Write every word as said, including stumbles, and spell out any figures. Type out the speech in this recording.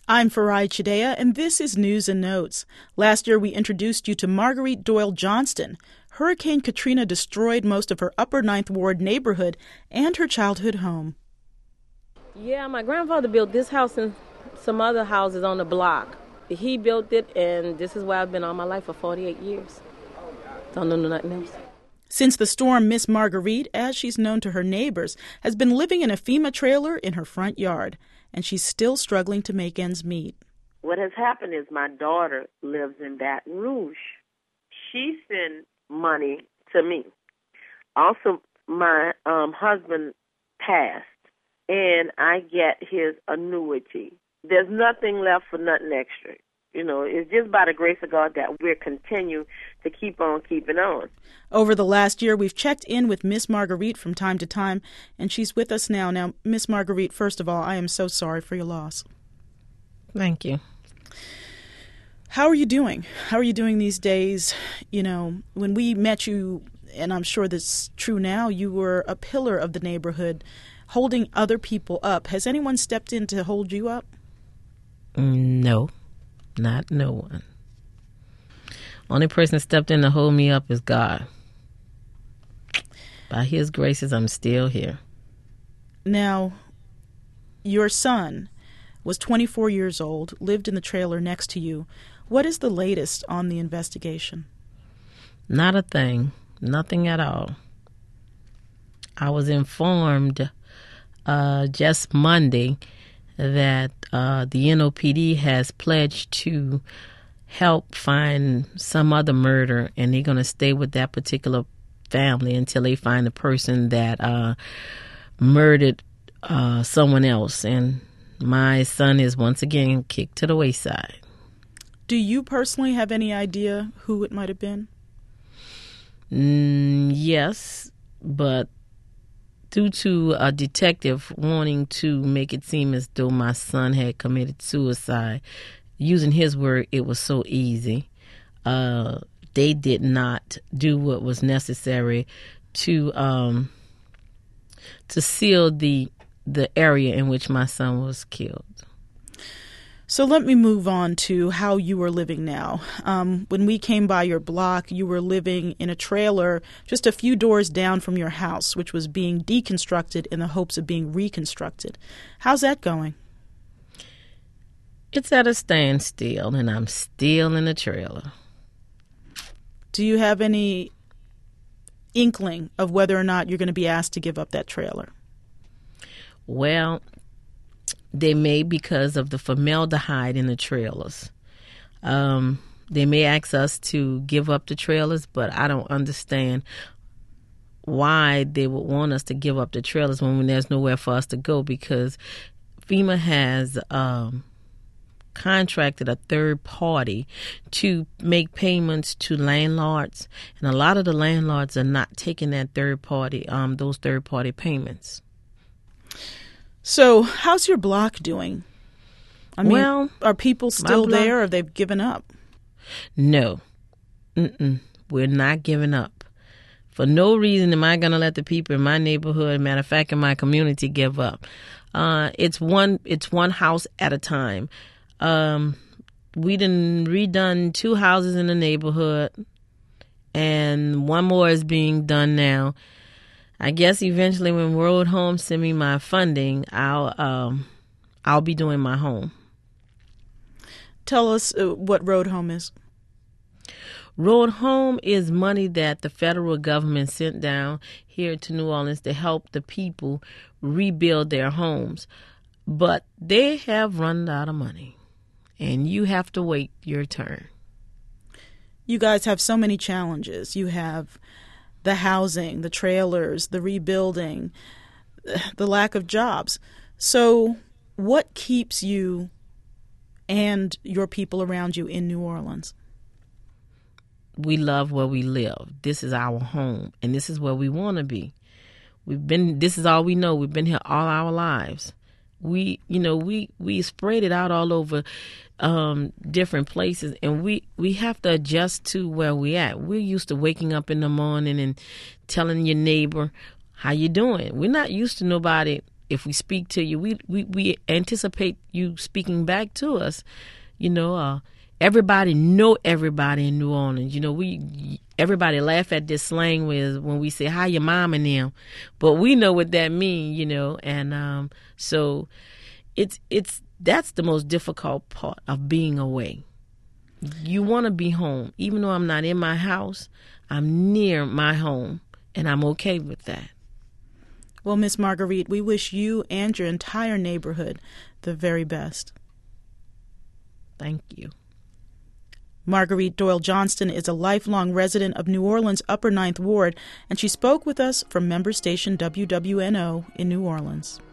I'm Farai Chidea, and this is News and Notes. Last year, we introduced you to Marguerite Doyle Johnston. Hurricane Katrina destroyed most of her Upper Ninth Ward neighborhood and her childhood home. Yeah, my grandfather built this house and some other houses on the block. He built it, and this is where I've been all my life for forty-eight years. Don't know nothing else. Since the storm, Miss Marguerite, as she's known to her neighbors, has been living in a FEMA trailer in her front yard, and she's still struggling to make ends meet. What has happened is my daughter lives in Baton Rouge. She sent money to me. Also, my um, husband passed, and I get his annuity. There's nothing left for nothing extra. You know, it's just by the grace of God that we're continue to keep on keeping on. Over the last year, we've checked in with Miss Marguerite from time to time, and she's with us now. Now, Miss Marguerite, first of all, I am so sorry for your loss. Thank you. How are you doing? How are you doing these days? You know, when we met you, and I'm sure this is true now, you were a pillar of the neighborhood, holding other people up. Has anyone stepped in to hold you up? No. Not no one. Only person that stepped in to hold me up is God. By His graces, I'm still here. Now, your son was twenty-four years old, lived in the trailer next to you. What is the latest on the investigation? Not a thing. Nothing at all. I was informed uh, just Monday that uh, the N O P D has pledged to help find some other murder, and they're going to stay with that particular family until they find the person that uh, murdered uh, someone else. And my son is once again kicked to the wayside. Do you personally have any idea who it might have been? Mm, yes, but due to a detective wanting to make it seem as though my son had committed suicide, using his word, it was so easy. Uh, they did not do what was necessary to um, to seal the the area in which my son was killed. So let me move on to how you are living now. Um, when we came by your block, you were living in a trailer just a few doors down from your house, which was being deconstructed in the hopes of being reconstructed. How's that going? It's at a standstill, and I'm still in the trailer. Do you have any inkling of whether or not you're going to be asked to give up that trailer? Well, they may, because of the formaldehyde in the trailers. Um, they may ask us to give up the trailers, but I don't understand why they would want us to give up the trailers when there's nowhere for us to go, because FEMA has um, contracted a third party to make payments to landlords, and a lot of the landlords are not taking that third party, um, those third party payments. So, how's your block doing? I mean, well, are people still block, there, or have they given up? No. Mm-mm. We're not giving up. For no reason am I going to let the people in my neighborhood, matter of fact, in my community, give up. Uh, it's one it's one house at a time. Um, we done redone two houses in the neighborhood, and one more is being done now. I guess eventually when World Home send me my funding, I'll um, I'll be doing my home. Tell us uh, what Road Home is. Road Home is money that the federal government sent down here to New Orleans to help the people rebuild their homes. But they have run out of money, and you have to wait your turn. You guys have so many challenges. You have the housing, the trailers, the rebuilding, the lack of jobs. So what keeps you and your people around you in New Orleans? We love where we live. This is our home, and this is where we want to be. We've been, this is all we know. We've been here all our lives. We, you know, we, we spread it out all over um, different places, and we, we have to adjust to where we at. We're used to waking up in the morning and telling your neighbor how you doing. We're not used to nobody if we speak to you, we, we, we anticipate you speaking back to us. You know, uh, everybody know everybody in New Orleans. You know, we everybody laugh at this slang with when we say, "Hi, your mom and them," but we know what that means. You know, and um, so it's it's that's the most difficult part of being away. You want to be home, even though I'm not in my house. I'm near my home, and I'm okay with that. Well, Miss Marguerite, we wish you and your entire neighborhood the very best. Thank you. Marguerite Doyle Johnston is a lifelong resident of New Orleans' Upper Ninth Ward, and she spoke with us from member station W W N O in New Orleans.